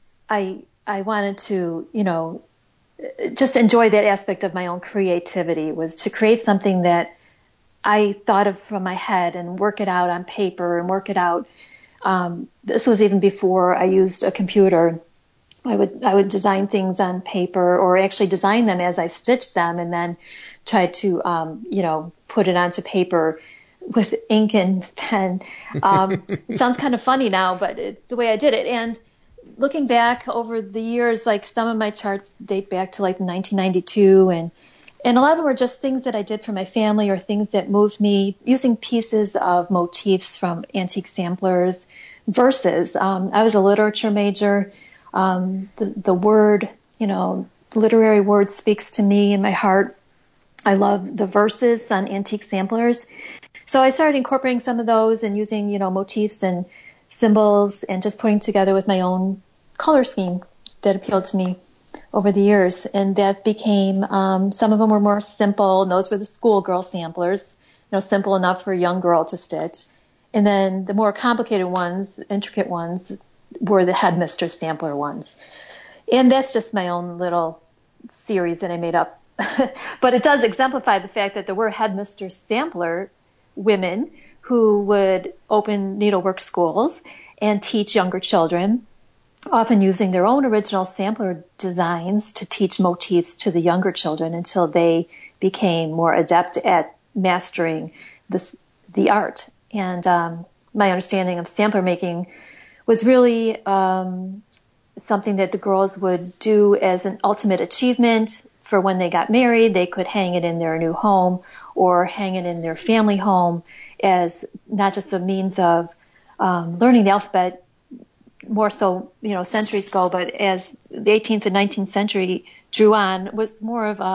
wanted to, just enjoy that aspect of my own creativity, was to create something that I thought of from my head and work it out on paper and work it out. This was even before I used a computer. I would design things on paper or actually design them as I stitched them and then try to, put it onto paper with ink and pen. It sounds kind of funny now, but it's the way I did it. And looking back over the years, like some of my charts date back to like 1992 and a lot of them were just things that I did for my family or things that moved me, using pieces of motifs from antique samplers, verses. I was a literature major. The word, literary word speaks to me in my heart. I love the verses on antique samplers. So I started incorporating some of those and using, motifs and symbols and just putting together with my own color scheme that appealed to me over the years. And that became, some of them were more simple, and those were the schoolgirl samplers, simple enough for a young girl to stitch. And then the more complicated ones, intricate ones, were the Headmistress sampler ones. And that's just my own little series that I made up. But it does exemplify the fact that there were Headmistress sampler women who would open needlework schools and teach younger children, often using their own original sampler designs to teach motifs to the younger children until they became more adept at mastering the art. And my understanding of sampler making was really something that the girls would do as an ultimate achievement for when they got married. They could hang it in their new home or hang it in their family home as not just a means of learning the alphabet more so, centuries ago, but as the 18th and 19th century drew on, was more of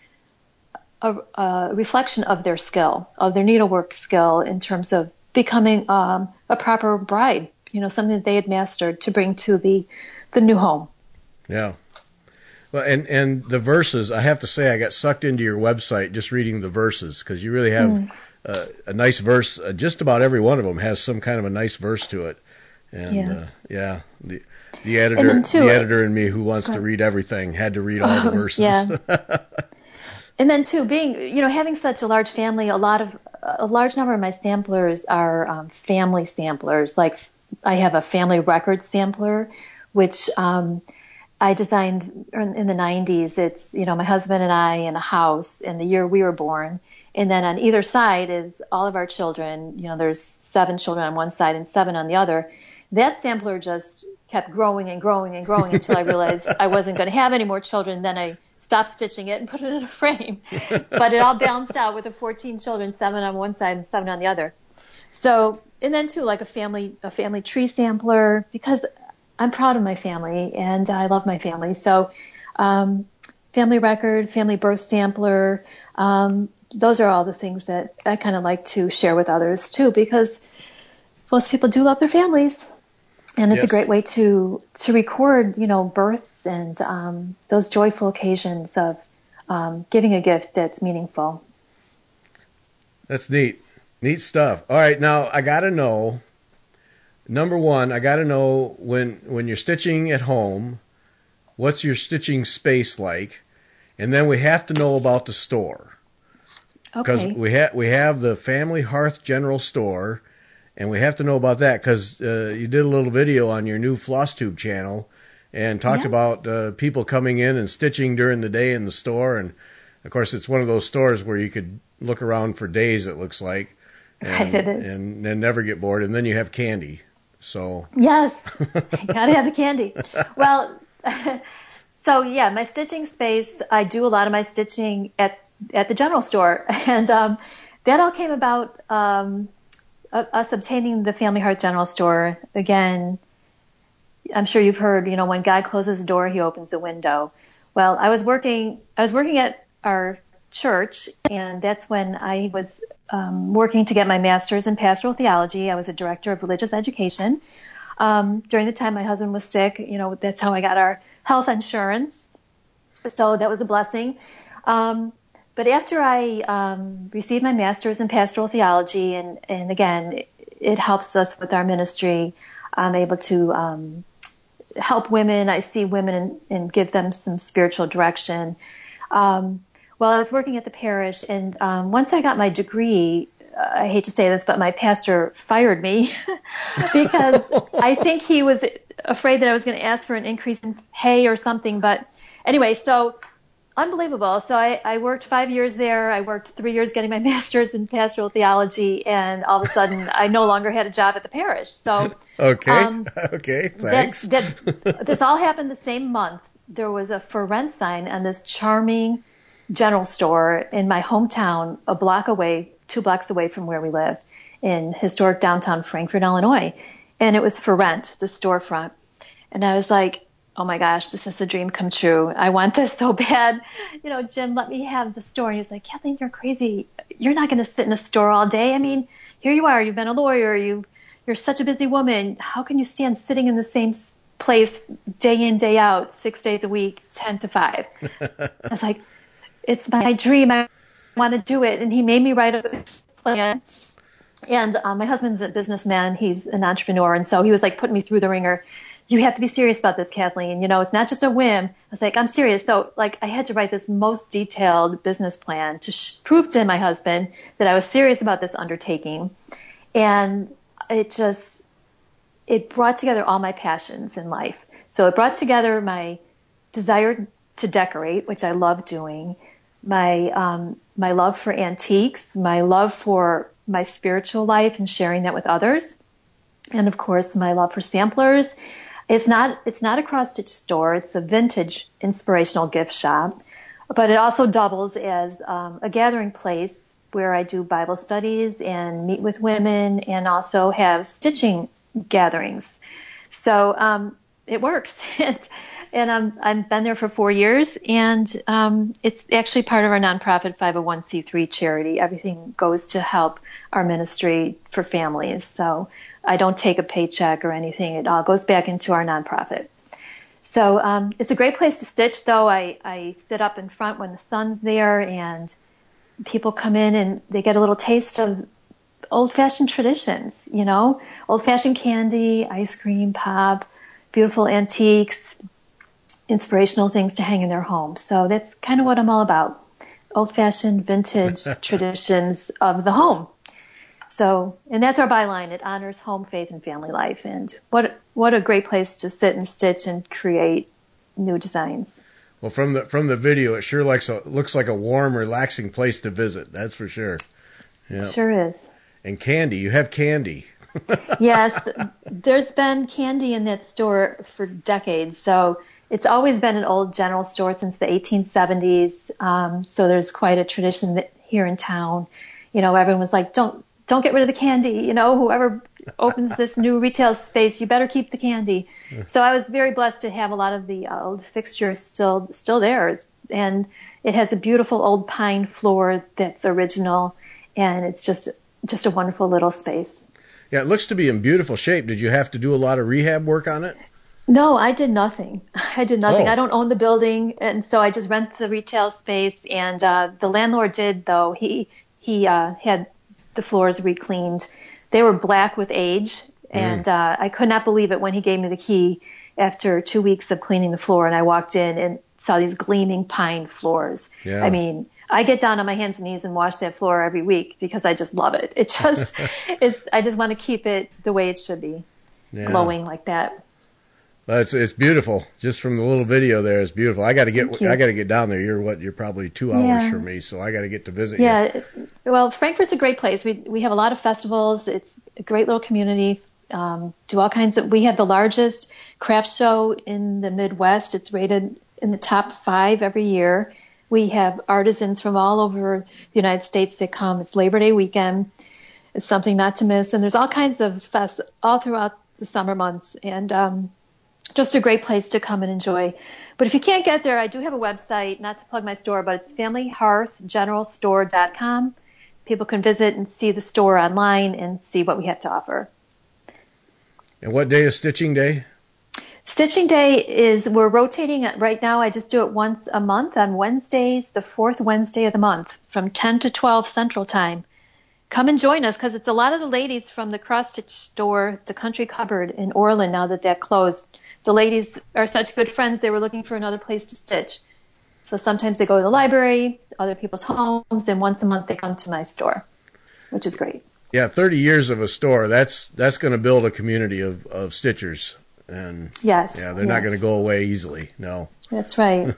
a reflection of their skill, of their needlework skill in terms of becoming a proper bride, something that they had mastered to bring to the new home. Yeah. Well, and the verses, I have to say, I got sucked into your website just reading the verses, because you really have a nice verse. Just about every one of them has some kind of a nice verse to it. And the editor in me who wants to read everything had to read all the verses. Yeah. And then too, being, having such a large family, a large number of my samplers are family samplers. Like I have a family record sampler, which I designed in the 90s. It's, my husband and I in a house in the year we were born. And then on either side is all of our children. There's 7 children on one side and 7 on the other. That sampler just kept growing and growing and growing until I realized I wasn't going to have any more children. Then I stopped stitching it and put it in a frame. But it all balanced out with the 14 children, 7 on one side and 7 on the other. So, and then too, like a family tree sampler, because I'm proud of my family and I love my family. So, family record, family birth sampler, those are all the things that I kind of like to share with others too, because most people do love their families. And it's a great way to record, births and those joyful occasions of giving a gift that's meaningful. That's neat. Neat stuff. All right, now I got to know, number one, I got to know when you're stitching at home, what's your stitching space like? And then we have to know about the store. Because we have the Family Hearth General Store. And we have to know about that because you did a little video on your new FlossTube channel and talked about people coming in and stitching during the day in the store. And, of course, it's one of those stores where you could look around for days, it looks like, and, it is. and never get bored. And then you have candy. So yes, you got to have the candy. Well, so, my stitching space, I do a lot of my stitching at the general store. And that all came about us obtaining the Family Hearth General Store. Again, I'm sure you've heard, when God closes a door, he opens a window. Well, I was working at our church, and that's when I was working to get my master's in pastoral theology. I was a director of religious education. During the time my husband was sick, that's how I got our health insurance. So that was a blessing. But after I received my master's in pastoral theology, and again, it helps us with our ministry, I'm able to help women. I see women and give them some spiritual direction. Well, I was working at the parish, and once I got my degree, I hate to say this, but my pastor fired me because I think he was afraid that I was going to ask for an increase in pay or something. But anyway, so unbelievable. So I worked 5 years there. I worked 3 years getting my master's in pastoral theology, and all of a sudden I no longer had a job at the parish. So okay, thanks. This all happened the same month. There was a for rent sign on this charming general store in my hometown, 2 blocks away from where we live in historic downtown Frankfort, Illinois. And it was for rent, the storefront. And I was like, oh my gosh, this is a dream come true. I want this so bad. Jim, let me have the store. And he was like, Kathleen, you're crazy. You're not going to sit in a store all day. I mean, here you are. You've been a lawyer. You're such a busy woman. How can you stand sitting in the same place day in, day out, 6 days a week, 10 to 5? I was like, it's my dream. I want to do it. And he made me write a plan. And my husband's a businessman. He's an entrepreneur. And so he was like putting me through the ringer. You have to be serious about this, Kathleen. It's not just a whim. I was like, I'm serious. So I had to write this most detailed business plan to prove to my husband that I was serious about this undertaking. And it brought together all my passions in life. So it brought together my desire to decorate, which I love doing, my love for antiques, my love for my spiritual life and sharing that with others. And of course, my love for samplers. It's not a cross-stitch store. It's a vintage inspirational gift shop, but it also doubles as a gathering place where I do Bible studies and meet with women and also have stitching gatherings. So it works. And I've been there for 4 years, and it's actually part of our nonprofit 501c3 charity. Everything goes to help our ministry for families. So I don't take a paycheck or anything. It all goes back into our nonprofit. So it's a great place to stitch, though. I sit up in front when the sun's there, and people come in and they get a little taste of old-fashioned traditions, old-fashioned candy, ice cream, pop, beautiful antiques, inspirational things to hang in their home. So that's kind of what I'm all about, old-fashioned vintage traditions of the home. So, and that's our byline. It honors home, faith, and family life. And what a great place to sit and stitch and create new designs. Well, from the video, it sure looks like a warm, relaxing place to visit. That's for sure. Yeah. Sure is. And candy. You have candy. Yes, there's been candy in that store for decades. So it's always been an old general store since the 1870s. So there's quite a tradition here in town. Everyone was like, don't get rid of the candy. Whoever opens this new retail space, you better keep the candy. So I was very blessed to have a lot of the old fixtures still there. And it has a beautiful old pine floor that's original. And it's just a wonderful little space. Yeah, it looks to be in beautiful shape. Did you have to do a lot of rehab work on it? No, I did nothing. Oh. I don't own the building, and so I just rent the retail space. And the landlord did, though. He had the floors re-cleaned. They were black with age, and I could not believe it when he gave me the key after 2 weeks of cleaning the floor, and I walked in and saw these gleaming pine floors. Yeah. I mean, I get down on my hands and knees and wash that floor every week because I just love it. I just want to keep it the way it should be, glowing like that. But it's beautiful. Just from the little video there, it's beautiful. I got to get down there. You're probably 2 hours from me, so I got to get to visit you. Yeah. Well, Frankfort's a great place. We have a lot of festivals. It's a great little community. Do all kinds of. We have the largest craft show in the Midwest. It's rated in the top 5 every year. We have artisans from all over the United States that come. It's Labor Day weekend. It's something not to miss. And there's all kinds of fests all throughout the summer months. And just a great place to come and enjoy. But if you can't get there, I do have a website, not to plug my store, but it's familyhearthgeneralstore.com. People can visit and see the store online and see what we have to offer. And what day is Stitching Day? Stitching Day we're rotating right now. I just do it once a month on Wednesdays, the 4th Wednesday of the month from 10 to 12 Central Time. Come and join us because it's a lot of the ladies from the Cross Stitch store, the Country Cupboard in Orland, now that closed. The ladies are such good friends, they were looking for another place to stitch. So sometimes they go to the library, other people's homes, and once a month they come to my store, which is great. Yeah, 30 years of a store, that's going to build a community of stitchers. And yes, they're not going to go away easily. No, that's right.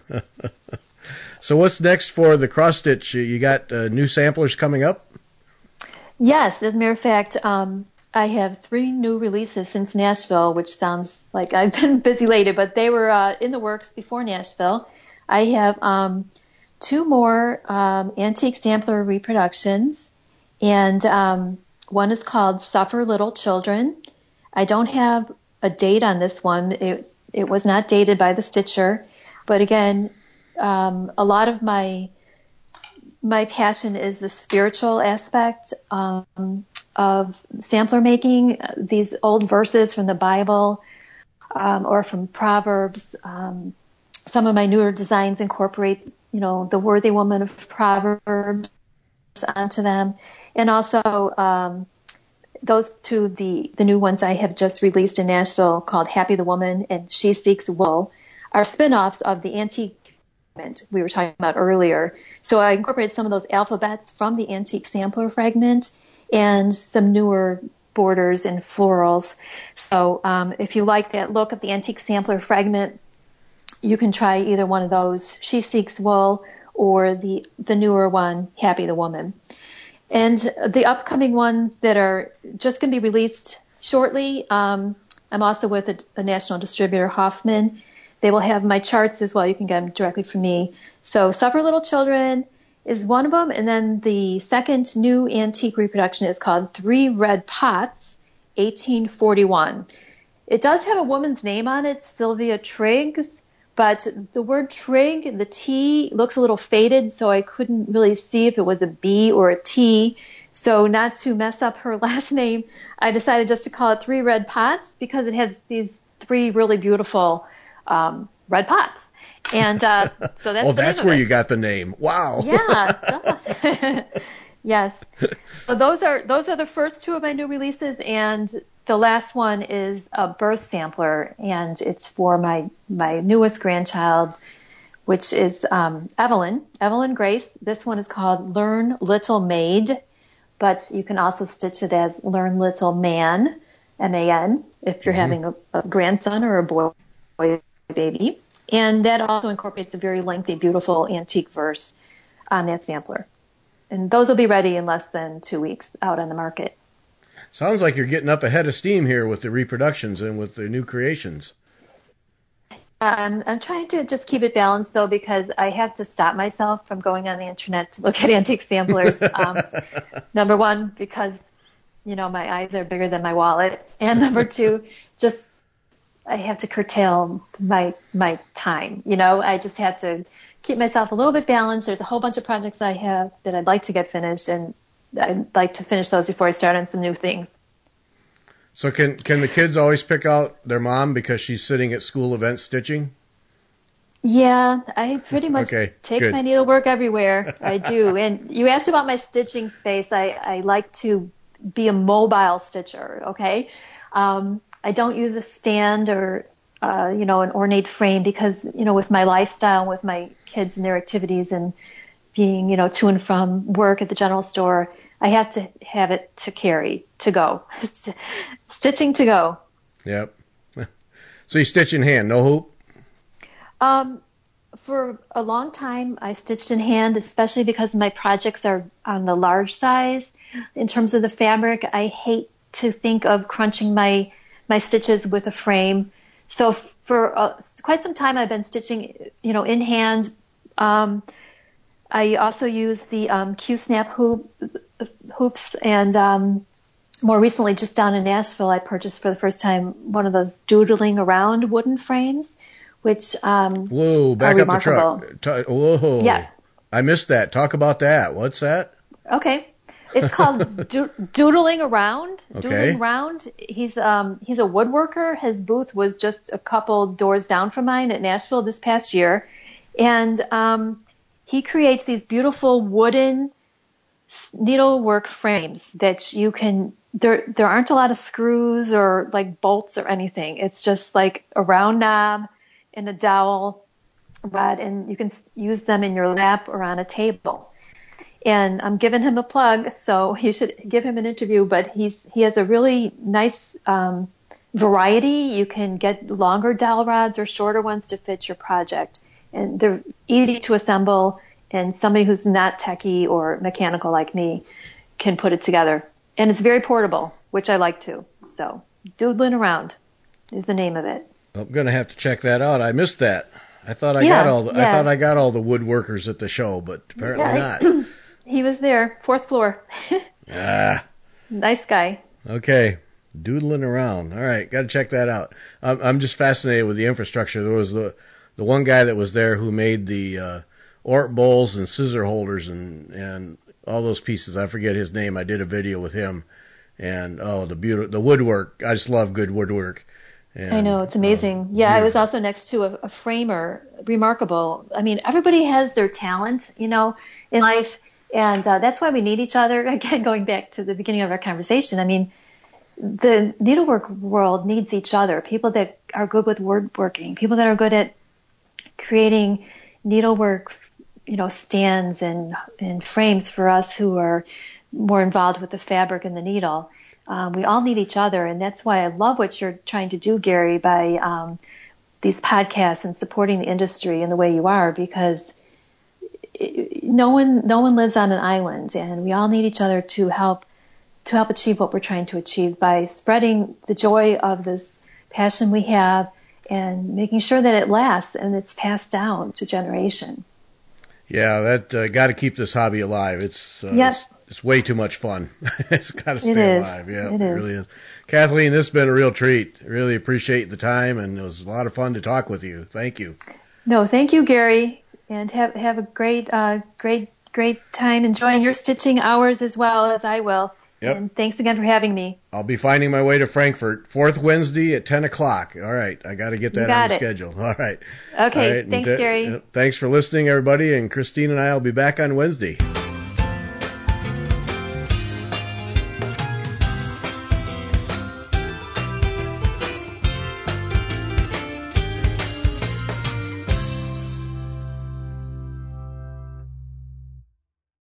So what's next for the cross stitch? You got new samplers coming up? Yes, as a matter of fact, I have 3 new releases since Nashville, which sounds like I've been busy lately, but they were in the works before Nashville. I have 2 more antique sampler reproductions, and one is called Suffer Little Children. I don't have a date on this one. It was not dated by the stitcher, but again, a lot of my passion is the spiritual aspect of sampler making. These old verses from the Bible or from Proverbs. Some of my newer designs incorporate, the worthy woman of Proverbs onto them, and also those 2, the new ones I have just released in Nashville called Happy the Woman and She Seeks Wool are spin-offs of the antique fragment we were talking about earlier. So I incorporated some of those alphabets from the antique sampler fragment and some newer borders and florals. So if you like that look of the antique sampler fragment, you can try either one of those, She Seeks Wool, or the newer one, Happy the Woman. And the upcoming ones that are just going to be released shortly, I'm also with a national distributor, Hoffman. They will have my charts as well. You can get them directly from me. So Suffer Little Children is one of them. And then the second new antique reproduction is called Three Red Pots, 1841. It does have a woman's name on it, Sylvia Triggs, but the word Trigg, the T, looks a little faded, so I couldn't really see if it was a B or a T. So not to mess up her last name, I decided just to call it Three Red Pots because it has these three really beautiful red pots. And so that's where you got the name. Wow. Yeah, it does. Yes. So those are the first two of my new releases, and the last one is a birth sampler, and it's for my newest grandchild, which is Evelyn Grace. This one is called Learn Little Maid, but you can also stitch it as Learn Little Man, M-A-N, if you're having a grandson or a boy baby. And that also incorporates a very lengthy, beautiful antique verse on that sampler. And those will be ready in less than 2 weeks out on the market. Sounds like you're getting up ahead of steam here with the reproductions and with the new creations. I'm trying to just keep it balanced, though, because I have to stop myself from going on the internet to look at antique samplers. Number one, because, my eyes are bigger than my wallet. And number two, just I have to curtail my time. I just have to keep myself a little bit balanced. There's a whole bunch of projects I have that I'd like to get finished, and I'd like to finish those before I start on some new things. So can the kids always pick out their mom because she's sitting at school events stitching? Yeah, I pretty much take good. my needlework everywhere. I do. And you asked about my stitching space. I like to be a mobile stitcher, okay? I don't use a stand or, an ornate frame because, with my lifestyle, with my kids and their activities and being, to and from work at the general store, I have to have it to carry, to go. Stitching to go. Yep. So you stitch in hand, no hoop? For a long time, I stitched in hand, especially because my projects are on the large size. In terms of the fabric, I hate to think of crunching my stitches with a frame. So for quite some time, I've been stitching, in hand. I also use the Q-snap hoops, and more recently, just down in Nashville, I purchased for the first time one of those doodling around wooden frames, which whoa, back are up remarkable. The truck. Whoa, yeah, I missed that. Talk about that. What's that? Okay. It's called Doodling Around. Okay. Doodling Around. He's a woodworker. His booth was just a couple doors down from mine at Nashville this past year, and he creates these beautiful wooden needlework frames that you can. There aren't a lot of screws or like bolts or anything. It's just like a round knob and a dowel rod, and you can use them in your lap or on a table. And I'm giving him a plug, so you should give him an interview. But he has a really nice variety. You can get longer dowel rods or shorter ones to fit your project. And they're easy to assemble, and somebody who's not techie or mechanical like me can put it together. And it's very portable, which I like too. So Doodling Around is the name of it. I'm going to have to check that out. I missed that. I thought I got all the woodworkers at the show, but apparently not. He was there, 4th floor. Nice guy. Okay. Doodling Around. All right. Got to check that out. I'm just fascinated with the infrastructure. There was the one guy that was there who made the Ort bowls and scissor holders and all those pieces. I forget his name. I did a video with him. And, the woodwork. I just love good woodwork. And, I know. It's amazing. I was also next to a framer. Remarkable. I mean, everybody has their talent, in life. And that's why we need each other. Again, going back to the beginning of our conversation, I mean, the needlework world needs each other. People that are good with woodworking, people that are good at creating needlework, stands and frames for us who are more involved with the fabric and the needle. We all need each other, and that's why I love what you're trying to do, Gary, by these podcasts and supporting the industry in the way you are, because no one lives on an island, and we all need each other to help achieve what we're trying to achieve by spreading the joy of this passion we have, and making sure that it lasts and it's passed down to generation. Yeah, that got to keep this hobby alive. It's way too much fun. It's got to stay alive. Yeah, it really is. Kathleen, this has been a real treat. Really appreciate the time, and it was a lot of fun to talk with you. Thank you. No, thank you, Gary, and have a great time enjoying your stitching hours as well as I will. Yep. And thanks again for having me. I'll be finding my way to Frankfort, 4th Wednesday at 10 o'clock. All right. I got to get that on the schedule. All right. Okay. Thanks, Gary. Thanks for listening, everybody. And Christine and I will be back on Wednesday.